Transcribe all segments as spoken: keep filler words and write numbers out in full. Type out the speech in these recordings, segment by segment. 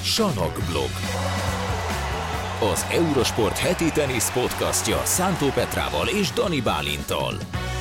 Sanokblog. Az Eurosport heti tenisz podcastja Szántó Petrával és Dani Bálinttal.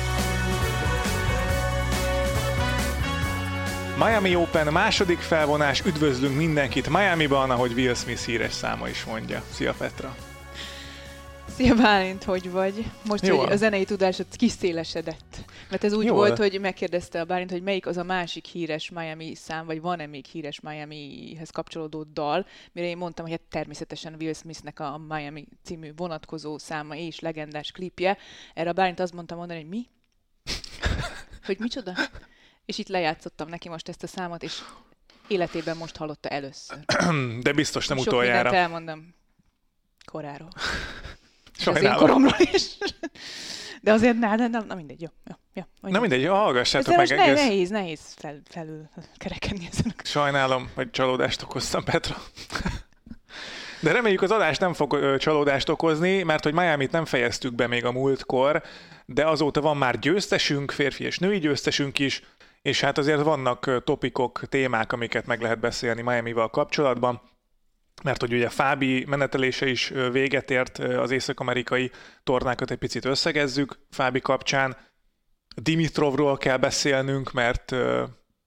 Miami Open második felvonás, üdvözlünk mindenkit Miamiban, ahogy Will Smith híres száma is mondja. Szia Petra! Szia Bálint, hogy vagy? Most, Jól. hogy a zenei tudásod kiszélesedett. Mert ez úgy Jól. volt, hogy megkérdezte a Bálint, hogy melyik az a másik híres Miami szám, vagy van-e még híres Miamihez kapcsolódó dal, mire én mondtam, hogy hát természetesen Will Smithnek a Miami című vonatkozó száma és legendás klipje. Erre a Bálint azt mondta mondani, hogy mi? Hogy micsoda? És itt lejátszottam neki most ezt a számot, és életében most hallotta először. De biztos nem Sok utoljára. mindent elmondom koráról. Sajnálom. Az én koromról is. De azért, na, na, na, na mindegy, jó. jó, jó Na mindegy, hallgassátok meg. meg Ne, egész. nehéz, nehéz fel, felül kerekedni ezen. Sajnálom, hogy csalódást okoztam, Petra. De reméljük az adás nem fog ö, csalódást okozni, mert hogy Miamit nem fejeztük be még a múltkor, de azóta van már győztesünk, férfi és női győztesünk is, és hát azért vannak ö, topikok, témák, amiket meg lehet beszélni Miamival kapcsolatban, mert hogy ugye Fábi menetelése is ö, véget ért, ö, az észak-amerikai tornákat egy picit összegezzük Fábi kapcsán. Dimitrovról kell beszélnünk, mert, ö,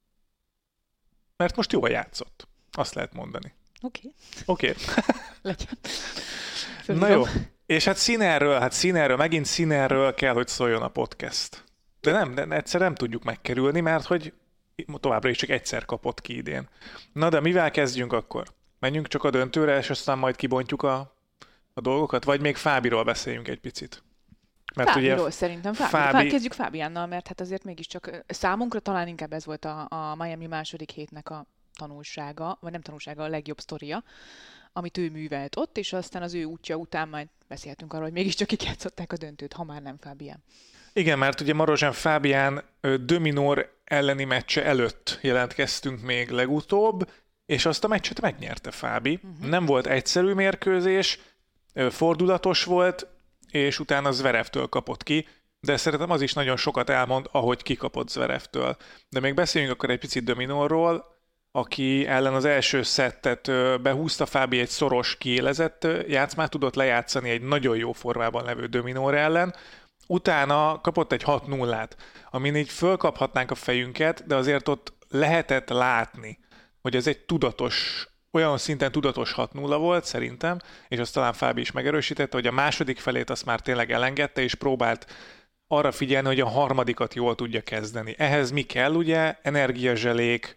mert most jól játszott, azt lehet mondani. Oké, Oké. Okay. legyen. Na jó. És hát Sinnerről, hát Sinnerről, megint Sinnerről kell, hogy szóljon a podcast. De nem, de egyszer nem tudjuk megkerülni, mert hogy továbbra is csak egyszer kapott ki idén. Na de mivel kezdjünk akkor? Menjünk csak a döntőre, és aztán majd kibontjuk a, a dolgokat? Vagy még Fábiról beszéljünk egy picit? Mert Fábiról ugye szerintem. Fábi. Fábi... Fábi... Kezdjük Fábiánnal, mert hát azért mégiscsak számunkra talán inkább ez volt a, a Miami második hétnek a tanulsága, vagy nem tanulsága, a legjobb sztoria, amit ő művelt ott, és aztán az ő útja után majd beszélhetünk arról, hogy mégiscsak kik játszották a döntőt, ha már nem Fábián. Igen, mert ugye Marozsán Fábián de Minaur elleni meccse előtt jelentkeztünk még legutóbb, és azt a meccset megnyerte Fábi. Uh-huh. Nem volt egyszerű mérkőzés, fordulatos volt, és utána Zverevtől kapott ki, de szerintem az is nagyon sokat elmond, ahogy kikapott Zverevtől. De még beszéljünk akkor egy picit de Minaurról, aki ellen az első szettet behúzta, Fábi egy szoros, kiélezett játszmát tudott lejátszani egy nagyon jó formában levő de Minaur ellen. Utána kapott egy hat nullát, amin így fölkaphatnánk a fejünket, de azért ott lehetett látni, hogy ez egy tudatos, olyan szinten tudatos hat nulla volt szerintem, és azt talán Fábi is megerősítette, hogy a második felét azt már tényleg elengedte, és próbált arra figyelni, hogy a harmadikat jól tudja kezdeni. Ehhez mi kell, ugye? Energiazselék,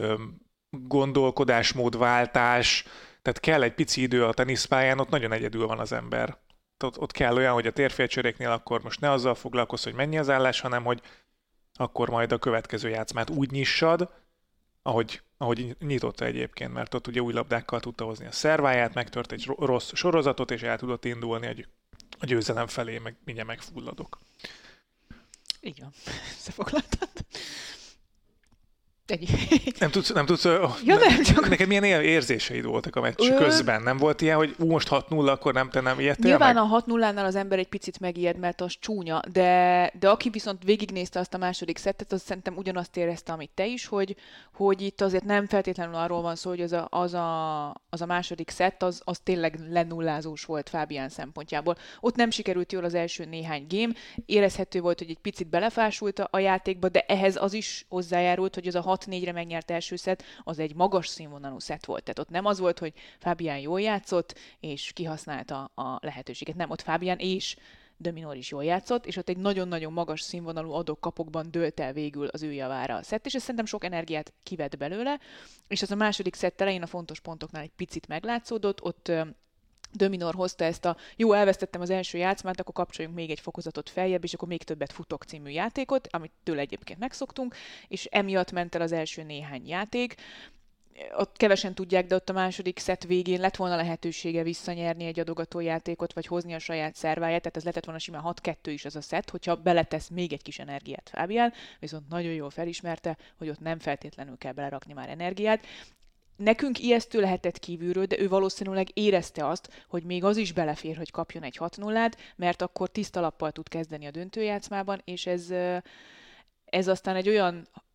gondolkodásmódváltás, tehát kell egy pici idő a teniszpályán, ott nagyon egyedül van az ember. Ott, ott kell olyan, hogy a térfélcseréknél akkor most ne azzal foglalkozz, hogy mennyi az állás, hanem hogy akkor majd a következő játszmát úgy nyissad, ahogy, ahogy nyitotta egyébként, mert ott ugye új labdákkal tudta hozni a szerváját, megtört egy rossz sorozatot, és el tudott indulni a, a győzelem felé, meg mindjárt megfulladok. Igen, összefoglaltad. Ennyi. Nem tudsz, nem tudsz, ja, nem, csak... neked milyen érzéseid voltak a meccs Ö... közben? Nem volt ilyen, hogy ú, most hat nulla, akkor nem, te nem ijedtél Nyilván meg? a hat nullánál az ember egy picit megijed, mert az csúnya, de, de aki viszont végignézte azt a második szettet, az szerintem ugyanazt érezte, amit te is, hogy, hogy itt azért nem feltétlenül arról van szó, hogy az a, az a, az a második szett, az, az tényleg lenullázós volt Fábián szempontjából. Ott nem sikerült jól az első néhány game, érezhető volt, hogy egy picit belefásult a játékba, de ehhez az is hozzájárult, hogy az a hat négyre megnyert első szett, az egy magas színvonalú szett volt. Tehát ott nem az volt, hogy Fábián jól játszott, és kihasználta a lehetőséget. Nem, ott Fábián és de Minaur is jól játszott, és ott egy nagyon-nagyon magas színvonalú adok-kapokban dőlt el végül az ő javára a szett, és ez szerintem sok energiát kivett belőle, és az a második szett elején a fontos pontoknál egy picit meglátszódott, ott de Minaur hozta ezt a jó, elvesztettem az első játszmát, akkor kapcsoljunk még egy fokozatot feljebb, és akkor még többet futok című játékot, amit tőle egyébként megszoktunk, és emiatt ment el az első néhány játék. Ott kevesen tudják, de ott a második szett végén lett volna lehetősége visszanyerni egy adogatójátékot, vagy hozni a saját szerváját, tehát ez lehetett volna simán hat kettő is az a szett, hogyha beletesz még egy kis energiát Fábián, viszont nagyon jól felismerte, hogy ott nem feltétlenül kell belerakni már energiát. Nekünk ijesztő lehetett kívülről, de ő valószínűleg érezte azt, hogy még az is belefér, hogy kapjon egy hat nullát, mert akkor tiszta lappal tud kezdeni a döntőjátszmában, és ez, ez aztán egy olyan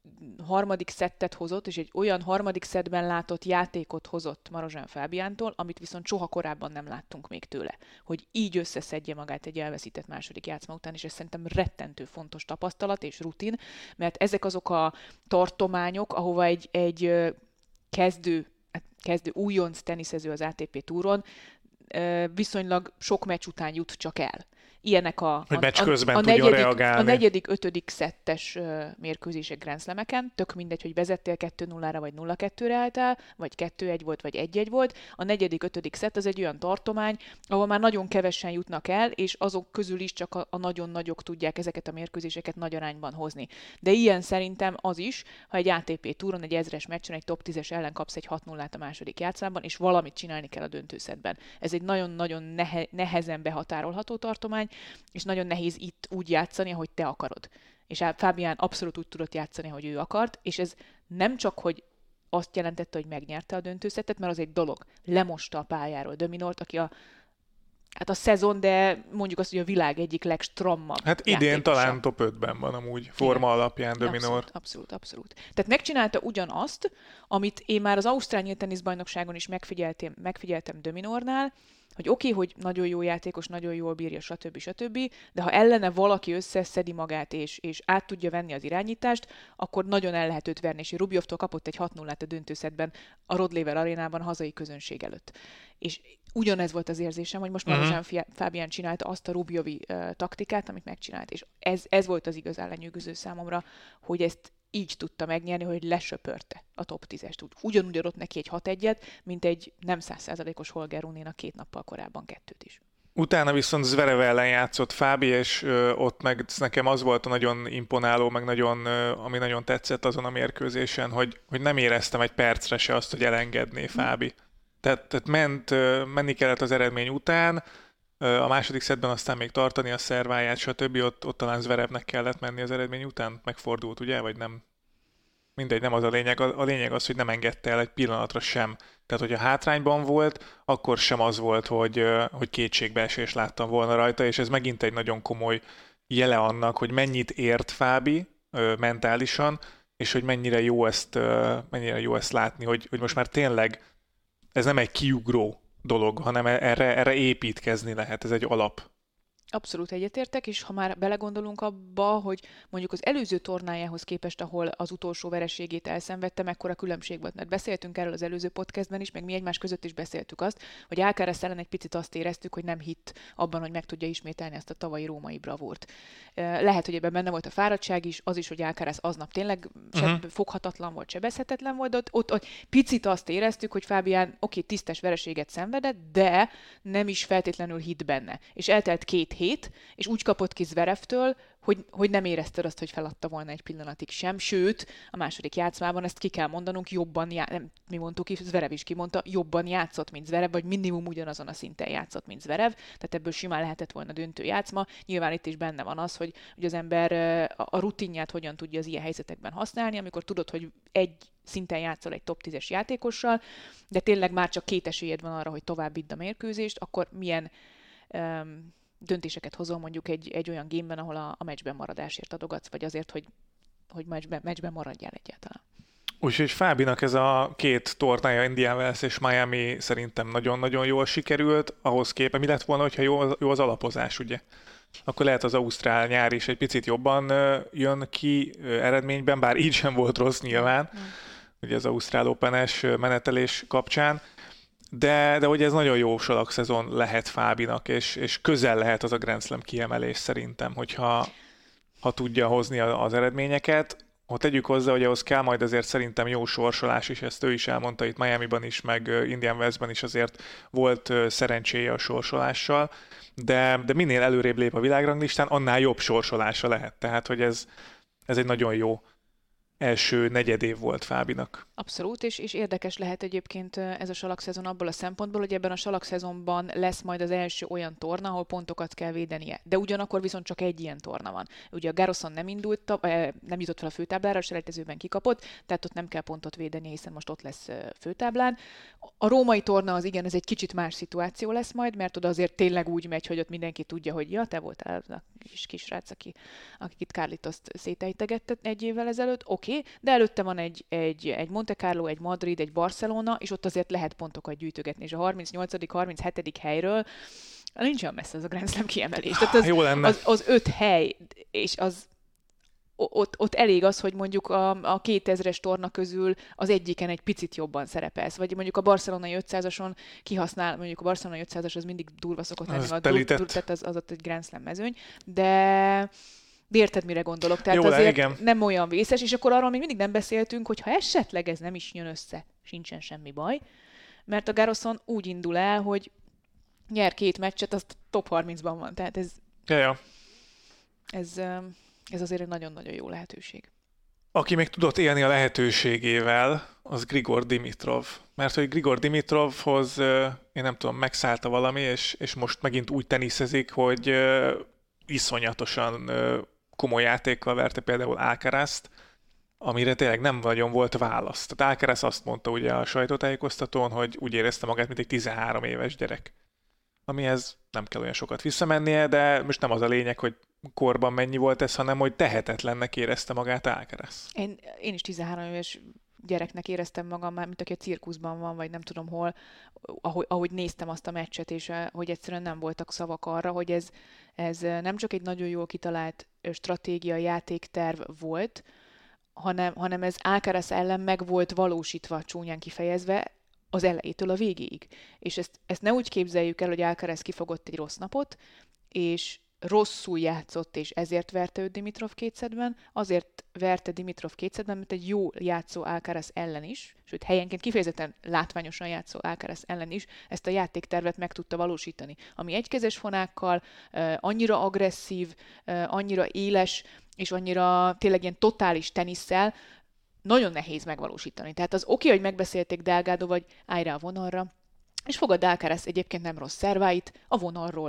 harmadik szettet hozott, és egy olyan harmadik szettben látott játékot hozott Marozsán Fábiántól, amit viszont soha korábban nem láttunk még tőle. Hogy így összeszedje magát egy elveszített második játszma után, és ez szerintem rettentő fontos tapasztalat és rutin, mert ezek azok a tartományok, ahova egy, egy kezdő, kezdő újonc teniszező az á té pé túron viszonylag sok meccs után jut csak el. Ilyenek a, hogy meccs közben a, a, negyedik, reagálni. A negyedik, ötödik szettes uh, mérkőzések Grand Slameken, tök mindegy, hogy vezettél kettő nullára, vagy nulla kettőre álltál, vagy kettő egy volt, vagy egy egy volt. A negyedik, ötödik szett az egy olyan tartomány, ahol már nagyon kevesen jutnak el, és azok közül is csak a, a nagyon nagyok tudják ezeket a mérkőzéseket nagy arányban hozni. De ilyen szerintem az is, ha egy á té pé túron, egy ezres meccsen, egy top tízes ellen kapsz egy hat nullát a második játszmában, és valamit csinálni kell a döntőszettben. Ez egy nagyon-nagyon nehe, nehezen behatárolható tartomány, és nagyon nehéz itt úgy játszani, ahogy te akarod. És Fábián abszolút úgy tudott játszani, hogy ő akart, és ez nem csak, hogy azt jelentette, hogy megnyerte a döntőszettet, mert az egy dolog. Lemosta a pályáról De Minaurt, aki a, hát a szezon, de mondjuk azt, hogy a világ egyik legstrammabb Hát idén játékosa. Talán top ötben van amúgy, forma igen. alapján De Minaur. Abszolút, abszolút, abszolút. Tehát megcsinálta ugyanazt, amit én már az Ausztrál Nyílt Teniszbajnokságon is megfigyeltem, megfigyeltem De Minaurnál, hogy oké, okay, hogy nagyon jó játékos, nagyon jól bírja, stb. stb., de ha ellene valaki összeszedi magát, és, és át tudja venni az irányítást, akkor nagyon el lehet őt verni, és Rubjovtól kapott egy hat nullát a döntőszettben a Rod Laver arénában a hazai közönség előtt. És ugyanez volt az érzésem, hogy most Marozsán uh-huh. Fábián csinálta azt a Rubjovi uh, taktikát, amit megcsinált, és ez, ez volt az igazán lenyűgöző számomra, hogy ezt így tudta megnyerni, hogy lesöpörte a top tízest. Ugyanúgy adott neki egy hat egyet, mint egy nem száz százalékos Holger Runénak két nappal korábban kettőt is. Utána viszont Zverev ellen játszott Fábi, és ö, ott meg nekem az volt a nagyon imponáló, meg nagyon, ö, ami nagyon tetszett azon a mérkőzésen, hogy, hogy nem éreztem egy percre se azt, hogy elengedné Fábi. Hm. Tehát, tehát ment, ö, menni kellett az eredmény után, ö, a második szettben aztán még tartani a szerváját, stb. Ott, ott talán Zverevnek kellett menni az eredmény után, megfordult, ugye, vagy nem? Mindegy, nem az a lényeg. A lényeg az, hogy nem engedte el egy pillanatra sem. Tehát, hogyha hátrányban volt, akkor sem az volt, hogy, hogy kétségbeesés láttam volna rajta, és ez megint egy nagyon komoly jele annak, hogy mennyit ért Fábi mentálisan, és hogy mennyire jó ezt, mennyire jó ezt látni, hogy, hogy most már tényleg ez nem egy kiugró dolog, hanem erre, erre építkezni lehet, ez egy alap. Abszolút egyetértek, és ha már belegondolunk abba, hogy mondjuk az előző tornájához képest, ahol az utolsó vereségét elszenvedte, mekkora különbség volt. Mert beszéltünk erről az előző podcastben is, meg mi egymás között is beszéltük azt, hogy Alcaraz ellen egy picit azt éreztük, hogy nem hitt abban, hogy meg tudja ismételni ezt a tavalyi római bravúrt. Lehet, hogy ebben benne volt a fáradtság is, az is, hogy Alcaraz aznap tényleg uh-huh. foghatatlan volt, sebezhetetlen volt, ott, ott, ott picit azt éreztük, hogy Fábián oké, tisztes vereséget szenvedett, de nem is feltétlenül hitt benne. És eltelt két hét, és úgy kapott ki Zverevtől, hogy, hogy nem érezted azt, hogy feladta volna egy pillanatig sem, sőt, a második játszmában ezt ki kell mondanunk, jobban, já- nem, mi mondtuk ki, Zverev is kimondta, jobban játszott, mint Zverev, vagy minimum ugyanazon a szinten játszott, mint Zverev, tehát ebből simán lehetett volna döntő játszma. Nyilván itt is benne van az, hogy, hogy az ember a rutinját hogyan tudja az ilyen helyzetekben használni, amikor tudod, hogy egy szinten játszol egy top tízes játékossal, de tényleg már csak két esélyed van arra, hogy tovább vidd a mérkőzést, akkor milyen um, döntéseket hozol mondjuk egy, egy olyan gémben, ahol a, a meccsben maradásért adogatsz, vagy azért, hogy, hogy meccsben, meccsben maradjál egyáltalán. Úgyhogy Fábinak ez a két tornája, Indian Wells és Miami szerintem nagyon-nagyon jól sikerült, ahhoz képest mi lett volna, hogyha jó, jó az alapozás, ugye? Akkor lehet az ausztrál nyár is egy picit jobban jön ki eredményben, bár így sem volt rossz nyilván, mm. ugye az Ausztrál Open-es menetelés kapcsán, De, de hogy ez nagyon jó salak-szezon lehet Fábinak, és, és közel lehet az a Grand Slam kiemelés szerintem, hogyha ha tudja hozni az eredményeket. Ha tegyük hozzá, hogy ahhoz kell majd azért szerintem jó sorsolás is, ezt ő is elmondta itt Miamiban is, meg Indian Wellsben is azért volt szerencséje a sorsolással, de, de minél előrébb lép a világranglistán, annál jobb sorsolása lehet. Tehát, hogy ez, ez egy nagyon jó első negyedév volt Fábinak. Abszolút, és, és érdekes lehet egyébként ez a salakszezon abból a szempontból, hogy ebben a salakszezonban lesz majd az első olyan torna, ahol pontokat kell védenie. De ugyanakkor viszont csak egy ilyen torna van. Ugye a Garroson nem indult, nem jutott fel a főtáblára, a selejtezőben kikapott, tehát ott nem kell pontot védeni, hiszen most ott lesz főtáblán. A római torna az igen, ez egy kicsit más szituáció lesz majd, mert oda azért tényleg úgy megy, hogy ott mindenki tudja, hogy ja, te voltál a kis kisrác, aki, aki itt Carlitoszt szétejtegette egy évvel ezelőtt. Oké, oké, okay, de előtte van egy, egy, egy Monte Carlo, egy Madrid, egy Barcelona, és ott azért lehet pontokat gyűjtögetni, és a harmincnyolcadik harminchetedik helyről nincs olyan messze az a Grand Slam kiemelés. Tehát az, Jó lenne. Az, az öt hely, és az Ott, ott elég az, hogy mondjuk a, a kétezres torna közül az egyiken egy picit jobban szerepelsz, vagy mondjuk a barcelonai ötszázason kihasznál, mondjuk a barcelonai ötszázas az mindig durva szokott lenni, a dur, dur, tehát az, az ott egy Grand Slam mezőny, de, de érted, mire gondolok, tehát Jó, azért igen. nem olyan vészes, és akkor arról még mindig nem beszéltünk, hogy ha esetleg ez nem is jön össze, sincsen semmi baj, mert a Garroson úgy indul el, hogy nyer két meccset, azt top harmincban van, tehát ez... Ja, ja. ez Ez azért egy nagyon-nagyon jó lehetőség. Aki még tudott élni a lehetőségével, az Grigor Dimitrov. Mert hogy Grigor Dimitrovhoz, én nem tudom, megszállta valami, és, és most megint úgy teniszezik, hogy iszonyatosan komoly játékkal verte például Alcarazt, amire tényleg nem nagyon volt válasz. Tehát Alcaraz azt mondta ugye a sajtótájékoztatón, hogy úgy érezte magát, mint egy tizenhárom éves gyerek. Amihez nem kell olyan sokat visszamennie, de most nem az a lényeg, hogy korban mennyi volt ez, hanem hogy tehetetlennek érezte magát Alcaraz. Én, én is tizenhárom éves gyereknek éreztem magam már, mint aki a cirkuszban van, vagy nem tudom hol, ahogy, ahogy néztem azt a meccset, és hogy egyszerűen nem voltak szavak arra, hogy ez, ez nem csak egy nagyon jól kitalált stratégia, játékterv volt, hanem, hanem ez Alcaraz ellen meg volt valósítva, csúnyán kifejezve, az elejétől a végéig. És ezt, ezt ne úgy képzeljük el, hogy Alcaraz kifogott egy rossz napot, és rosszul játszott, és ezért verte őt Dimitrov kétszedben, azért verte Dimitrov kétszedben, mert egy jó játszó Alcaraz ellen is, sőt helyenként kifejezetten látványosan játszó Alcaraz ellen is ezt a játéktervet meg tudta valósítani. Ami egykezes fonákkal, annyira agresszív, annyira éles, és annyira tényleg ilyen totális tenisszel, nagyon nehéz megvalósítani. Tehát az oké, hogy megbeszélték Delgado, vagy állj rá a vonalra, és fogad Alcaraz egyébként nem rossz szerváit a vonalról.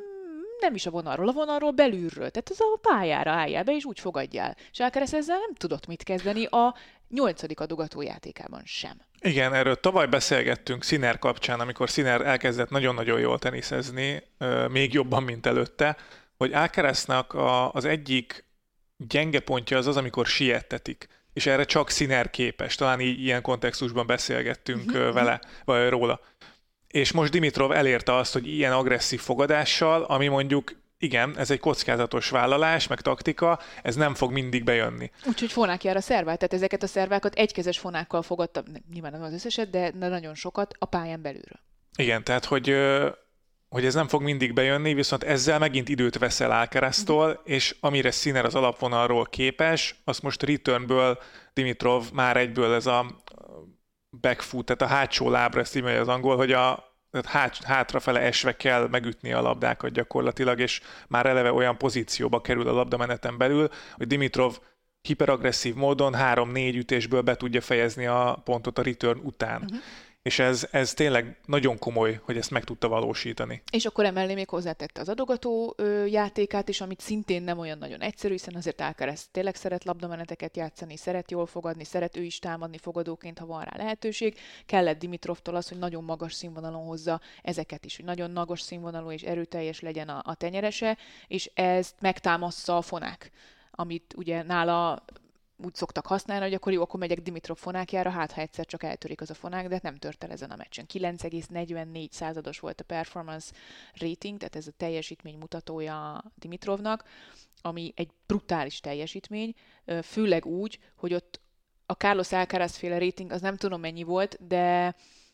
Nem is a vonalról, a vonalról belülről. Tehát az a pályára álljál be, és úgy fogadjál. És Alcaraz ezzel nem tudott mit kezdeni a nyolcadik adogató játékában sem. Igen, erről tavaly beszélgettünk Sinner kapcsán, amikor Sinner elkezdett nagyon-nagyon jól teniszezni, még jobban, mint előtte, hogy Alcaraznak a, az egyik gyenge pontja az az, amikor siettetik. És erre csak Sinner képes. Talán így ilyen kontextusban beszélgettünk uh-huh. vele, vagy róla. És most Dimitrov elérte azt, hogy ilyen agresszív fogadással, ami mondjuk, igen, ez egy kockázatos vállalás, meg taktika, ez nem fog mindig bejönni. Úgyhogy fonákjára szervál, tehát ezeket a szervákat egykezes fonákkal fogadta, nyilván nem az összeset, de nagyon sokat a pályán belülről. Igen, tehát hogy, hogy ez nem fog mindig bejönni, viszont ezzel megint időt veszel Alcaraztól, uh-huh. és amire Sinner az alapvonalról képes, azt most returnből Dimitrov már egyből ez a backfoot, tehát a hátsó lábra, ezt így mondja az angol, hogy a hát, hátrafele esve kell megütni a labdákat gyakorlatilag, és már eleve olyan pozícióba kerül a labdameneten belül, hogy Dimitrov hiperagresszív módon három-négy ütésből be tudja fejezni a pontot a return után. Uh-huh. És ez, ez tényleg nagyon komoly, hogy ezt meg tudta valósítani. És akkor emellé még hozzátette az adogató ö, játékát is, amit szintén nem olyan nagyon egyszerű, hiszen azért Alcaraz tényleg szeret labdameneteket játszani, szeret jól fogadni, szeret ő is támadni fogadóként, ha van rá lehetőség. Kellett Dimitrovtól az, hogy nagyon magas színvonalon hozza ezeket is, hogy nagyon magas színvonalú és erőteljes legyen a, a tenyerese, és ezt megtámassza a fonák, amit ugye nála úgy szoktak használni, hogy akkor jó, akkor megyek Dimitrov fonákjára, hát ha egyszer csak eltörik az a fonák, de nem tört el ezen a meccsen. kilenc egész negyvennégy százados volt a performance rating, tehát ez a teljesítmény mutatója Dimitrovnak, ami egy brutális teljesítmény, főleg úgy, hogy ott a Carlos Alcaraz féle rating, az nem tudom mennyi volt, de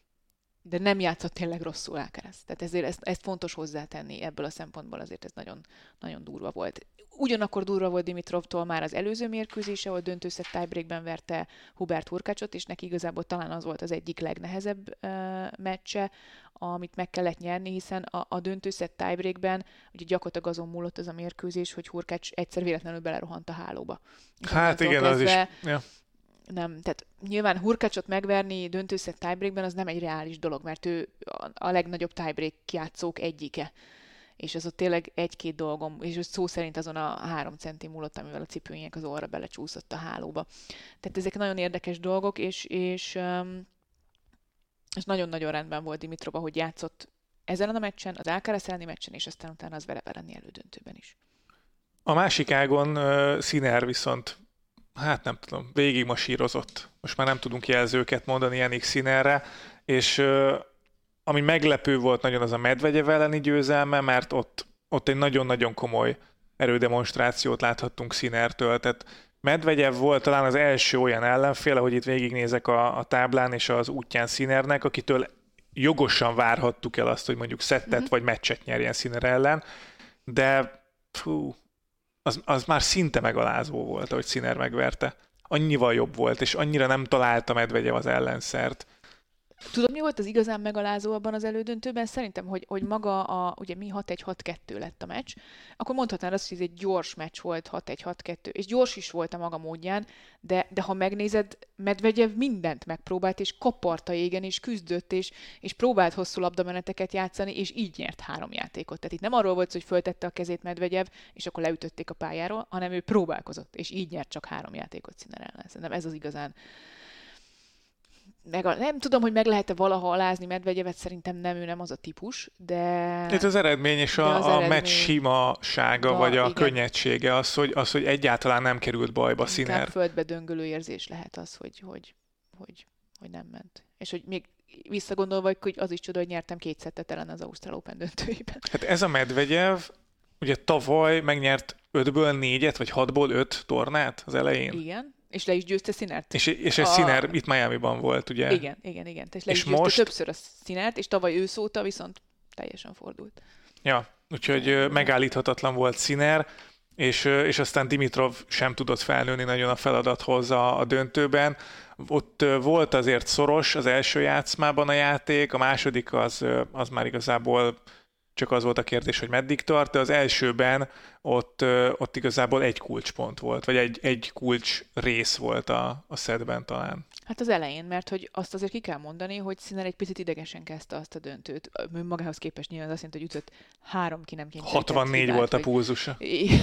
de nem játszott tényleg rosszul Alcaraz. Tehát ezért ezt, ezt fontos hozzátenni ebből a szempontból, azért ez nagyon, nagyon durva volt. Ugyanakkor durva volt Dimitrovtól már az előző mérkőzése, ahol döntőszett tiebreakben verte Hubert Hurkacsot, és neki igazából talán az volt az egyik legnehezebb uh, meccse, amit meg kellett nyerni, hiszen a, a döntőszett tiebreakben ugye gyakorlatilag azon múlott az a mérkőzés, hogy Hurkacz egyszer véletlenül belerohant a hálóba. Hát igen, kezdve, az is. Ja. Nem, tehát nyilván Hurkacsot megverni döntőszett tiebreakben az nem egy reális dolog, mert ő a legnagyobb tiebreak játszók egyike. És ez ott tényleg egy-két dolgom, és szó szerint azon a három centi múlott, amivel a cipőjének az orra belecsúszott a hálóba. Tehát ezek nagyon érdekes dolgok, és, és, és nagyon-nagyon rendben volt Dimitrov, ahogy játszott ezen a meccsen, az Alcaraz elleni meccsen, és aztán utána az vele lenni elődöntőben is. A másik ágon uh, Sinner viszont hát nem tudom, végig masírozott. Most már nem tudunk jelzőket mondani Jannik Sinnerre, és uh, ami meglepő volt nagyon az a Medvegyev elleni győzelme, mert ott, ott egy nagyon-nagyon komoly erődemonstrációt láthattunk Sinnertől, tehát Medvegyev volt talán az első olyan ellenfél, ahogy itt végignézek a, a táblán és az útján Sinnernek, akitől jogosan várhattuk el azt, hogy mondjuk szettet mm-hmm. vagy meccset nyerjen Sinner ellen, de fú, az, az már szinte megalázó volt, ahogy Sinner megverte. Annyival jobb volt, és annyira nem találta Medvegyev az ellenszert. Tudod, mi volt az igazán megalázó abban az elődöntőben? Szerintem, hogy, hogy maga a, ugye mi hat egy hat kettő lett a meccs, akkor mondhatnád azt, hogy ez egy gyors meccs volt, hat egy hat kettő, és gyors is volt a maga módján, de, de ha megnézed, Medvegyev mindent megpróbált, és kaparta égen, és küzdött, és, és próbált hosszú labdameneteket játszani, és így nyert három játékot. Tehát itt nem arról volt, hogy föltette a kezét Medvegyev, és akkor leütötték a pályáról, hanem ő próbálkozott, és így nyert csak három játékot Sinner ellen. Szerintem ez az igazán. Meg a, nem tudom, hogy meg lehet-e valaha alázni Medvegyevet, szerintem nem, ő nem az a típus, de... Itt az eredmény és a, az a eredmény... meccs simasága, ja, vagy a igen. könnyedsége, az hogy, az, hogy egyáltalán nem került bajba Sinner. Inkább földbe döngölő érzés lehet az, hogy, hogy, hogy, hogy nem ment. És hogy még visszagondolva, hogy az is csoda, hogy nyertem két szettet ellen az Ausztrál Open döntőiben. Hát ez a Medvegyev, ugye tavaly megnyert ötből négyet, vagy hatból öt tornát az elején. Igen. És le is győzte Sinnert. És, és egy a... Sinner itt Miamiban volt, ugye? Igen, igen, igen. Tehát le és is győzte most... többször a Sinnert, és tavaly ősz óta viszont teljesen fordult. Ja, úgyhogy megállíthatatlan volt Sinner, és, és aztán Dimitrov sem tudott felnőni nagyon a feladathoz a, a döntőben. Ott volt azért szoros az első játszmában a játék, a második az, az már igazából csak az volt a kérdés, hogy meddig tart, de az elsőben ott, ott igazából egy kulcspont volt, vagy egy, egy kulcs rész volt a, a szetben talán. Hát az elején, mert hogy azt azért ki kell mondani, hogy Sinner egy picit idegesen kezdte azt a döntőt. Magához képest nyilván az azt jelenti, hogy ütött három ki nem kényszerített hatvannégy hibát, volt a vagy... pulzusa.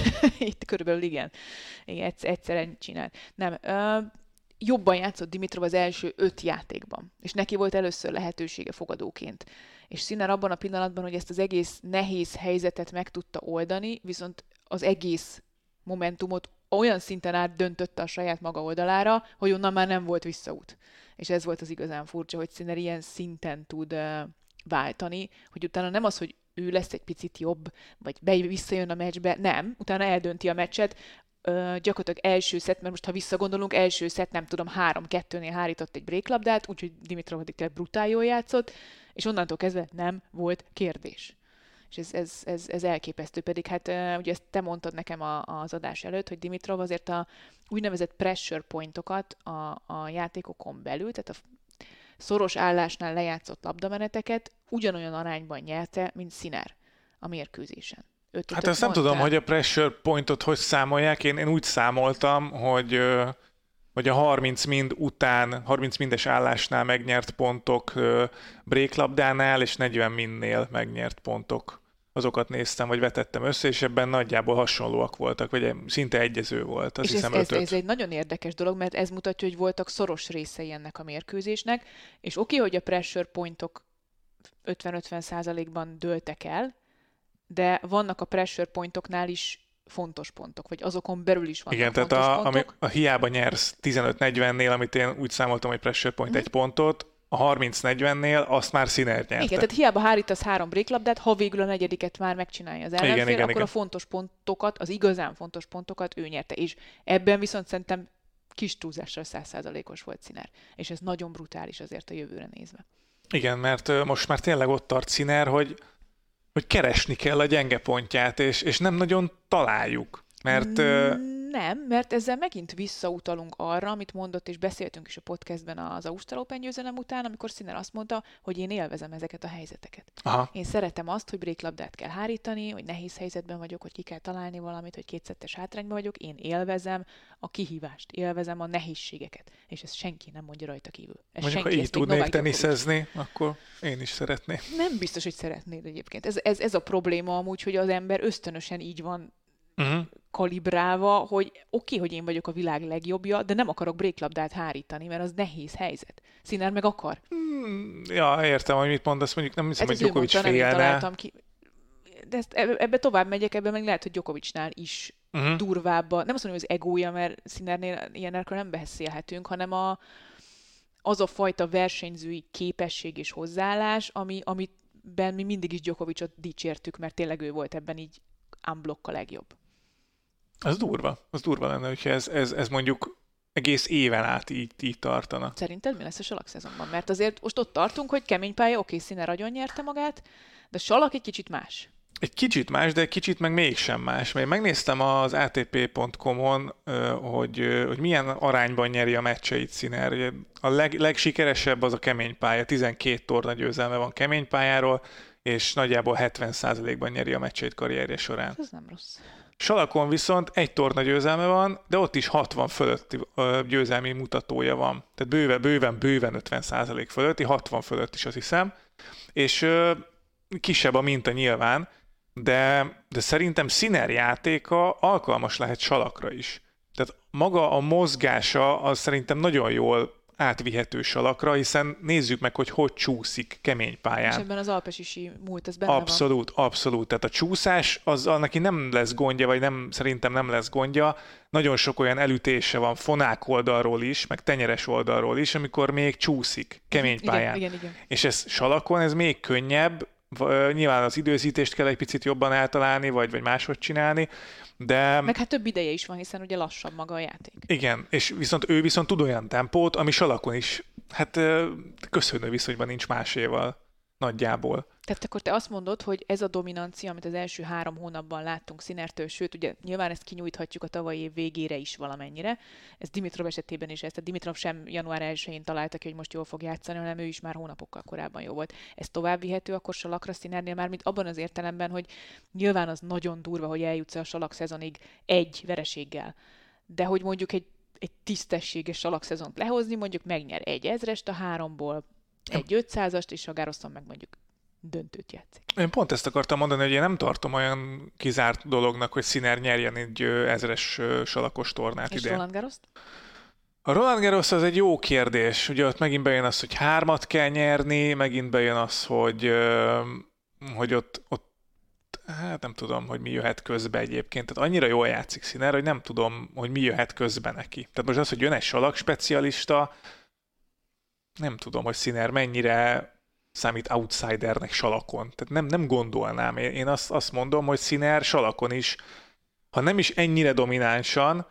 Itt körülbelül igen. igen egyszerűen csinált. Nem. Uh, jobban játszott Dimitrov az első öt játékban, és neki volt először lehetősége fogadóként. És Sinner abban a pillanatban, hogy ezt az egész nehéz helyzetet meg tudta oldani, viszont az egész momentumot olyan szinten átdöntötte a saját maga oldalára, hogy onnan már nem volt visszaút. És ez volt az igazán furcsa, hogy Sinner ilyen szinten tud uh, váltani, hogy utána nem az, hogy ő lesz egy picit jobb, vagy be visszajön a meccsbe, nem, utána eldönti a meccset, Uh, gyakorlatilag első szett, mert most ha visszagondolunk, első szett, nem tudom, három-kettőnél hárított egy breaklabdát, úgyhogy Dimitrov addig brutál jól játszott, és onnantól kezdve nem volt kérdés. És ez, ez, ez, ez elképesztő, pedig hát uh, ugye ezt te mondtad nekem a, az adás előtt, hogy Dimitrov azért a úgynevezett pressure pointokat a, a játékokon belül, tehát a szoros állásnál lejátszott labdameneteket ugyanolyan arányban nyerte, mint Sinner a mérkőzésen. Hát ezt nem tudom, hogy a pressure pointot hogy számolják. Én, én úgy számoltam, hogy, hogy a harminc mind után, harminc mindes állásnál megnyert pontok breaklabdánál, és negyven mindnél megnyert pontok. Azokat néztem, vagy vetettem össze, és ebben nagyjából hasonlóak voltak, vagy szinte egyező volt. Azt és hiszem ez, ez, ez egy nagyon érdekes dolog, mert ez mutatja, hogy voltak szoros részei ennek a mérkőzésnek, és oké, hogy a pressure pointok ötven-ötven százalékban dőltek el, de vannak a pressure pointoknál is fontos pontok, vagy azokon belül is vannak igen, fontos tehát a, pontok. ami, a hiába nyersz tizenöt negyvennél, amit én úgy számoltam, hogy pressure point mm. egy pontot, a harminc negyvennél azt már Sinner nyerte. Igen, tehát hiába hárítasz három breaklabdát, ha végül a negyediket már megcsinálja az ellenfél, igen, igen, akkor igen. a fontos pontokat, az igazán fontos pontokat ő nyerte. És ebben viszont szerintem kis túlzással száz százalékos volt Sinner. És ez nagyon brutális azért a jövőre nézve. Igen, mert most már tényleg ott tart Sinner, hogy hogy keresni kell a gyenge pontját, és, és nem nagyon találjuk. Mert... Nem, mert ezzel megint visszautalunk arra, amit mondott, és beszéltünk is a podcastben az Ausztrál Open győzelem után, amikor Sinner azt mondta, hogy én élvezem ezeket a helyzeteket. Aha. Én szeretem azt, hogy breaklabdát kell hárítani, hogy nehéz helyzetben vagyok, hogy ki kell találni valamit, hogy kétszettes hátrányban vagyok. Én élvezem a kihívást, élvezem a nehézségeket. És ezt senki nem mondja rajta kívül. Ez Mondjuk, senki, ha így tudnék teniszezni, akkor én is szeretnék. Nem biztos, hogy szeretnéd egyébként. Ez, ez, ez a probléma amúgy, hogy az ember ösztönösen így van uh-huh. kalibrálva, hogy oké, okay, hogy én vagyok a világ legjobbja, de nem akarok breaklabdát hárítani, mert az nehéz helyzet. Sinner meg akar. Hmm, ja, értem, hogy mit mondasz, mondjuk nem hiszem, ez hogy Djokovic félne. Ki. De ezt, ebbe tovább megyek, ebben meg lehet, hogy Djokovicnál is uh-huh. durvább, a, nem azt mondom, hogy az egója, mert Sinnernél ilyenekről nem beszélhetünk, hanem a, az a fajta versenyzői képesség és hozzáállás, ami, amiben mi mindig is Djokovicot dicsértük, mert tényleg ő volt ebben így unblock a legjobb. Az durva. Az durva lenne, hogyha ez, ez, ez mondjuk egész éven át így, így tartana. Szerinted mi lesz a Salak szezonban? Mert azért most ott tartunk, hogy kemény pálya, oké, Sinner agyon nyerte magát, de Salak egy kicsit más. Egy kicsit más, de egy kicsit meg mégsem más. Mert megnéztem az á té pé pont com-on, hogy, hogy milyen arányban nyeri a meccseit Sinner. A leg, legsikeresebb az a kemény pálya, tizenkét torna győzelme van kemény pályáról, és nagyjából hetven százalékban nyeri a meccseit karrierje során. Ez nem rossz. Salakon viszont egy torna győzelme van, de ott is hatvan fölötti győzelmi mutatója van. Tehát bőven, bőven, bőven ötven százalék fölötti, hatvan fölött is azt hiszem. És ö, kisebb a minta nyilván, de, de szerintem Sinner játéka alkalmas lehet Salakra is. Tehát maga a mozgása az szerintem nagyon jól átvihető Salakra, hiszen nézzük meg, hogy hogy csúszik kemény pályán. És ebben az alpesisi múlt, ez benne abszolút, van. Abszolút, tehát a csúszás, az neki nem lesz gondja, vagy nem, szerintem nem lesz gondja. Nagyon sok olyan elütése van fonák oldalról is, meg tenyeres oldalról is, amikor még csúszik kemény pályán. Igen, igen, igen. És ez Salakon, ez még könnyebb, nyilván az időzítést kell egy picit jobban eltalálni, vagy, vagy máshogy csinálni, de... Meg hát több ideje is van, hiszen ugye lassabb maga a játék. Igen, és viszont ő viszont tud olyan tempót, ami Salakon is, hát köszönő viszonyban nincs máséval nagyjából. Tehát akkor te azt mondod, hogy ez a dominancia, amit az első három hónapban láttunk Sinnertől, sőt, ugye nyilván ezt kinyújthatjuk a tavalyi év végére is valamennyire. Ez Dimitrov esetében is ez, tehát Dimitrov sem január elsején találta ki, hogy most jól fog játszani, hanem ő is már hónapokkal korábban jó volt. Ez tovább vihető akkor Salakra Sinnernél már, mint abban az értelemben, hogy nyilván az nagyon durva, hogy eljutsz a Salak szezonig egy vereséggel. De hogy mondjuk egy, egy tisztességes Salak szezont lehozni, mondjuk megnyer egy ezrest a háromból, egy ötszázast, és a Garroson meg mondjuk döntőt játszik. Én pont ezt akartam mondani, hogy én nem tartom olyan kizárt dolognak, hogy Sinner nyerjen egy ezres salakos tornát és idén. És Roland Garrost? A Roland Garros az egy jó kérdés. Ugye ott megint bejön az, hogy hármat kell nyerni, megint bejön az, hogy, hogy ott, ott hát nem tudom, hogy mi jöhet közbe egyébként. Tehát annyira jól játszik Sinner, hogy nem tudom, hogy mi jöhet közbe neki. Tehát most az, hogy jön egy salak specialista, nem tudom, hogy Sinner mennyire számít outsidernek salakon. Tehát nem, nem gondolnám. Én azt, azt mondom, hogy Sinner salakon is, ha nem is ennyire dominánsan,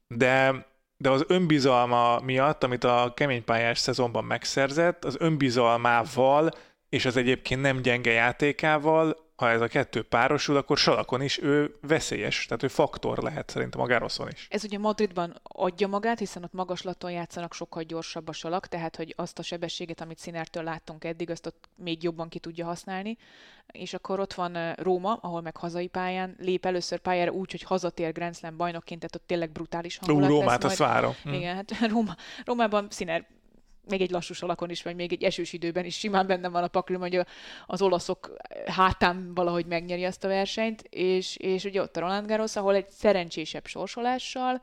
de, de az önbizalma miatt, amit a keménypályás szezonban megszerzett, az önbizalmával és az egyébként nem gyenge játékával, ha ez a kettő párosul, akkor salakon is ő veszélyes, tehát ő faktor lehet szerintem a Garroson is. Ez ugye Madridban adja magát, hiszen ott magaslaton játszanak, sokkal gyorsabb a salak, tehát hogy azt a sebességet, amit Sinnertől láttunk eddig, azt ott még jobban ki tudja használni. És akkor ott van Róma, ahol meg hazai pályán lép először pályára úgy, hogy hazatér Grand Slam bajnokként, tehát ott tényleg brutális hangulat lesz. Rómát lesz azt várom. Hm. Igen, hát Róma, Rómában Sinner még egy lassú salakon is, vagy még egy esős időben is simán benne van a pakliban, hogy az olaszok hátán valahogy megnyeri azt a versenyt, és, és ugye ott a Roland Garros, ahol egy szerencsésebb sorsolással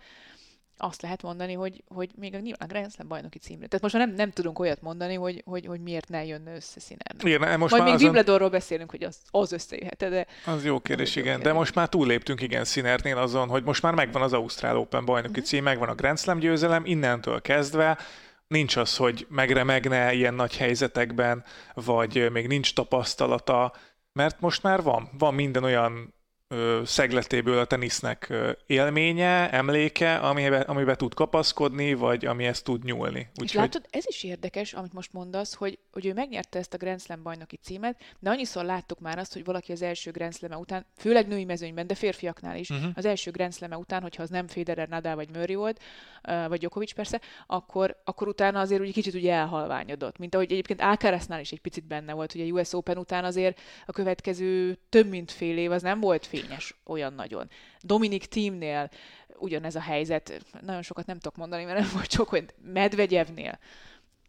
azt lehet mondani, hogy, hogy még a nyilván Grand Slam bajnoki címre. Tehát most már nem, nem tudunk olyat mondani, hogy, hogy, hogy miért ne jönne össze Sinner. Igen, most Majd már még azon... Wimbledonról beszélünk, hogy az, az összejöhet, de... Az jó kérdés, az igen. jó De kérdés. most már túlléptünk, igen, Sinnernél azon, hogy most már megvan az Ausztrál Open bajnoki uh-huh. cím, megvan a Grand Slam győzelem, innentől kezdve nincs az, hogy megremegne ilyen nagy helyzetekben, vagy még nincs tapasztalata, mert most már van. Van minden olyan ö, szegletéből a tenisznek ö, élménye, emléke, amiben, amiben tud kapaszkodni, vagy amihez tud nyúlni. Úgy, és látod, ez is érdekes, amit most mondasz, hogy, hogy ő megnyerte ezt a Grand Slam bajnoki címet, de annyiszor láttuk már azt, hogy valaki az első Grand Slam után, főleg női mezőnyben, de férfiaknál is, uh-huh. az első Grand Slam után, hogyha az nem Federer, Nadal vagy Murray volt, vagy Djokovic persze, akkor, akkor utána azért úgy kicsit ugye elhalványodott. Mint ahogy egyébként Alcaraznál is egy picit benne volt, ugye a U S Open után azért a következő több mint fél év az nem volt fényes olyan nagyon. Dominic Thiemnél ugyanez a helyzet, nagyon sokat nem tudok mondani, mert nem volt sok, hogy Medvegyevnél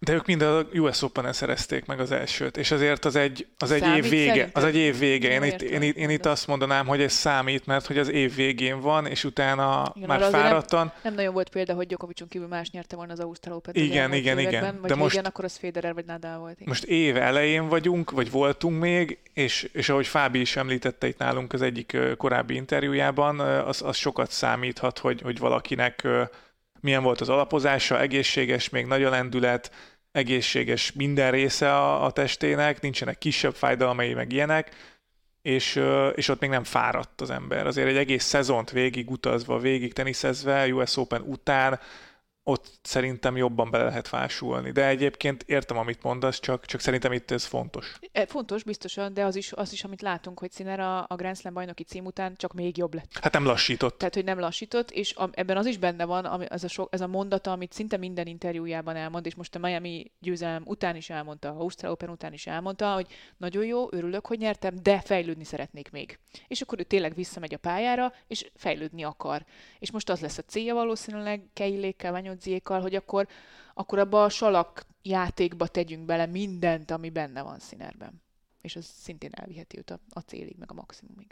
De ők mind a U S Open-en szerezték meg az elsőt, és azért az egy, az egy Számít év vége. szerinted? Az egy év vége. Én Jó, itt, értem. én, itt, én itt azt mondanám, hogy ez számít, mert hogy az év végén van, és utána Igen, már arra azért fáradtan. Nem, nem nagyon volt példa, hogy Djokovicon kívül más nyerte volna az Ausztrál Open-t. Igen, az elmúlt igen, igen. években, Vagy De most... most- igen, akkor az Federer vagy Nadal volt. Igen. Most év elején vagyunk, vagy voltunk még, és, és ahogy Fábi is említette itt nálunk az egyik ö, korábbi interjújában, ö, az, az sokat számíthat, hogy, hogy valakinek ö, milyen volt az alapozása, egészséges, még nagy a lendület, egészséges minden része a, a testének, nincsenek kisebb fájdalmai, meg ilyenek, és, ö, és ott még nem fáradt az ember. Azért egy egész szezont végig utazva, végig teniszezve, U S Open után, ott szerintem jobban bele lehet fásulni. De egyébként értem, amit mondasz, csak, csak szerintem itt ez fontos. E, Fontos, biztosan, de az is, az is amit látunk, hogy Sinner a, a Grand Slam bajnoki cím után csak még jobb lett. Hát nem lassított. Tehát, hogy nem lassított, és a, ebben az is benne van, ami, ez, a so, ez a mondata, amit szinte minden interjújában elmond, és most a Miami győzelem után is elmondta, a Ausztrál Open után is elmondta, hogy nagyon jó, örülök, hogy nyertem, de fejlődni szeretnék még. És akkor ő tényleg visszamegy a pályára, és fejlődni akar. És most az lesz a célja valószínűleg Keilékkel, Vanyodziékkal, hogy akkor, akkor abba a salak játékba tegyünk bele mindent, ami benne van Sinnerben. És az szintén elviheti őt a, a célig, meg a maximumig.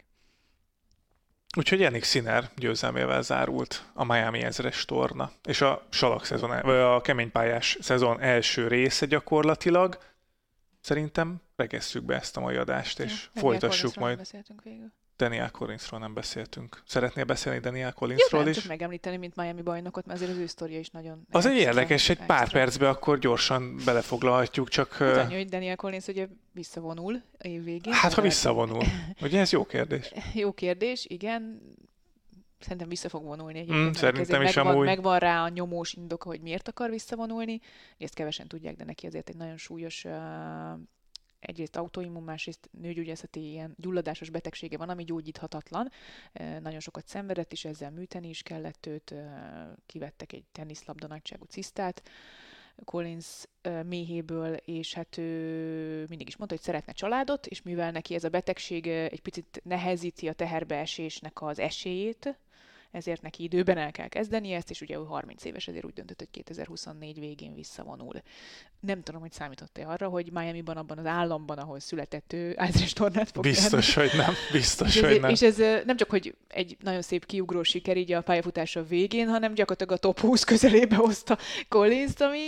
Úgyhogy Jannik Sinner győzelmével zárult a Miami ezres torna, és a salak szezon, vagy a keménypályás szezon első része gyakorlatilag. Szerintem regesszük be ezt a mai adást, és Ja, folytassuk Daniel majd. Collinsról nem beszéltünk végül. Daniel Collinsról nem beszéltünk. Szeretnél beszélni Daniel Jó, Collinsról nem is? csak megemlíteni, mint Miami bajnokot, mert azért az ő sztoria is nagyon Az egy extra, érdekes, egy pár extra. percbe akkor gyorsan belefoglalhatjuk, csak Hát annyi, hogy Daniel Collins ugye visszavonul a év végén. hát ha Tehát- visszavonul. Ugye ez jó kérdés? Jó kérdés, igen. Szerintem vissza fog vonulni egyébként. Mm, mert szerintem azért is megvan, amúgy. megvan rá a nyomós indoka, hogy miért akar visszavonulni. Ezt kevesen tudják, de neki azért egy nagyon súlyos uh, egyrészt autoimmun, másrészt nőgyógyászati ilyen gyulladásos betegsége van, ami gyógyíthatatlan. Uh, nagyon sokat szenvedett, és ezzel műteni is kellett őt. Uh, kivettek egy teniszlabda nagyságú cisztát Collins uh, méhéből, és hát ő mindig is mondta, hogy szeretne családot, és mivel neki ez a betegség uh, egy picit nehezíti a teherbeesésnek az esélyét, ezért neki időben el kell kezdeni ezt, és ugye ő harminc éves, ezért úgy döntött, hogy kétezer-huszonnégy végén visszavonul. Nem tudom, hogy számított-e arra, hogy Miamiban, abban az államban, ahol született, ő ezres tornát fog Biztos, nyerni. hogy nem. Biztos, És hogy ez, nem. és ez ö, nem csak, hogy egy nagyon szép kiugró siker így a pályafutása végén, hanem gyakorlatilag a top húsz közelébe hozta Collins-t, ami,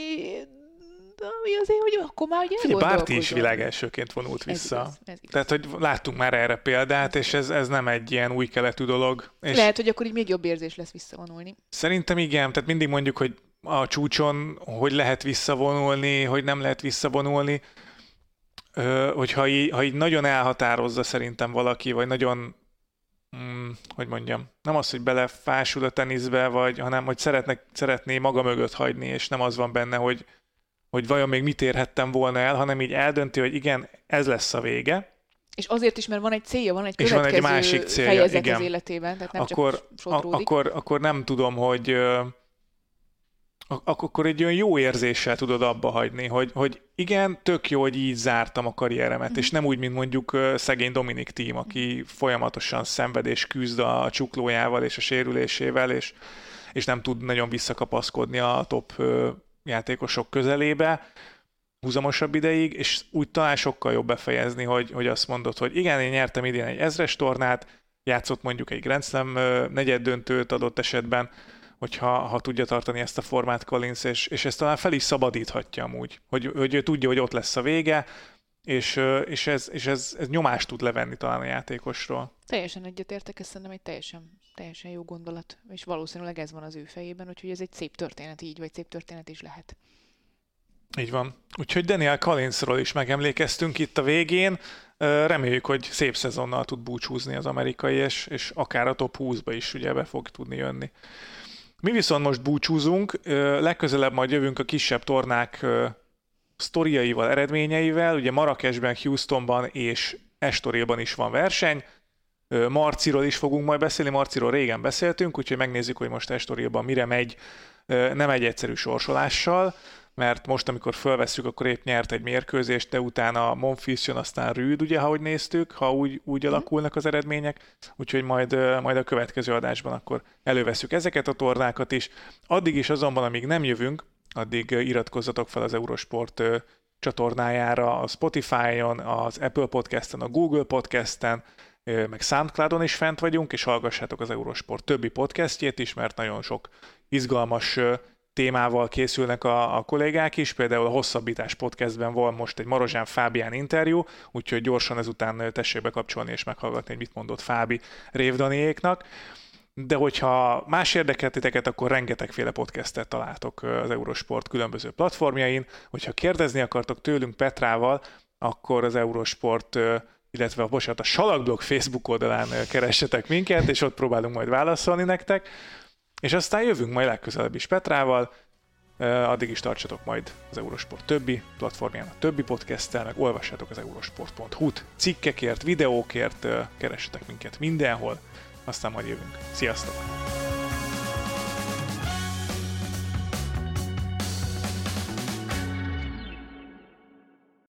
ami azért, hogy akkor már ugye Figyelj, Bárti is elgondolkozom. világelsőként vonult Ez vissza. igaz, ez igaz. Tehát, hogy láttunk már erre példát, és ez, ez nem egy ilyen új keletű dolog. És Lehet, hogy akkor így még jobb érzés lesz visszavonulni. szerintem igen, tehát mindig mondjuk, hogy a csúcson hogy lehet visszavonulni, hogy nem lehet visszavonulni. Ö, hogyha így, ha így nagyon elhatározza szerintem valaki, vagy nagyon, mm, hogy mondjam, nem az, hogy belefásul a teniszbe, vagy, hanem hogy szeretne, szeretné maga mögött hagyni, és nem az van benne, hogy, hogy vajon még mit érhettem volna el, hanem így eldönti, hogy igen, ez lesz a vége. És azért is, mert van egy célja, van egy És van egy következő másik célja, fejezet igen. az életében, tehát nem akkor, csak a, sodródik. akkor, akkor nem tudom, hogy ö, ak- akkor egy olyan jó érzéssel tudod abba hagyni, hogy, hogy igen, tök jó, hogy így zártam a karrieremet, Mhm. és nem úgy, mint mondjuk ö, szegény Dominik Thiem, aki folyamatosan szenved és küzd a csuklójával és a sérülésével, és, és nem tud nagyon visszakapaszkodni a top ö, játékosok közelébe húzamosabb ideig, és úgy talán sokkal jobb befejezni, hogy, hogy azt mondod, hogy igen, én nyertem idén egy ezres tornát, játszott mondjuk egy Grand Slam negyeddöntőt adott esetben, hogyha ha tudja tartani ezt a formát Collins, és, és ezt talán fel is szabadíthatja amúgy, hogy, hogy ő tudja, hogy ott lesz a vége, és, és, ez, és ez, ez nyomást tud levenni talán a játékosról. Teljesen egyetértek, ez szerintem egy teljesen, teljesen jó gondolat, és valószínűleg ez van az ő fejében, úgyhogy ez egy szép történet így, vagy szép történet is lehet. Így van. Úgyhogy Daniel Collinsról is megemlékeztünk itt a végén. Reméljük, hogy szép szezonnal tud búcsúzni az amerikai, és, és akár a top húszba is ugye be fog tudni jönni. Mi viszont most búcsúzunk, legközelebb majd jövünk a kisebb tornák sztoriaival, eredményeivel. Ugye Marrakesben, Houstonban és Estorilban is van verseny. Marciról is fogunk majd beszélni, Marciról régen beszéltünk, úgyhogy megnézzük, hogy most Estorilban mire megy, nem egy egyszerű sorsolással, mert most, amikor fölvesszük, akkor épp nyert egy mérkőzést, de utána Monfils jön, aztán Rüd, ugye, ahogy néztük, ha úgy, úgy alakulnak az eredmények, úgyhogy majd, majd a következő adásban akkor elővesszük ezeket a tornákat is. Addig is azonban, amíg nem jövünk, addig iratkozzatok fel az Eurosport csatornájára a Spotify-on, az Apple Podcast-en, a Google Podcast-en, meg Soundcloud-on is fent vagyunk, és hallgassátok az Eurosport többi podcastjét is, mert nagyon sok izgalmas témával készülnek a, a kollégák is, például a Hosszabbítás podcastben van most egy Marozsán Fábián interjú, úgyhogy gyorsan ezután tessék bekapcsolni és meghallgatni, hogy mit mondott Fábi Rév Daniéknak. De hogyha más érdekel titeket, akkor rengetegféle podcastet találtok az Eurosport különböző platformjain. Hogyha kérdezni akartok tőlünk Petrával, akkor az Eurosport, illetve bocsánat, a Salakblog Facebook oldalán keressetek minket, és ott próbálunk majd válaszolni nektek. És aztán jövünk majd legközelebb is Petrával, addig is tartsatok majd az Eurosport többi platformján, a többi podcasttel, meg olvassátok az eurosport pont hu-t, cikkekért, videókért, keressetek minket mindenhol, aztán majd jövünk. Sziasztok!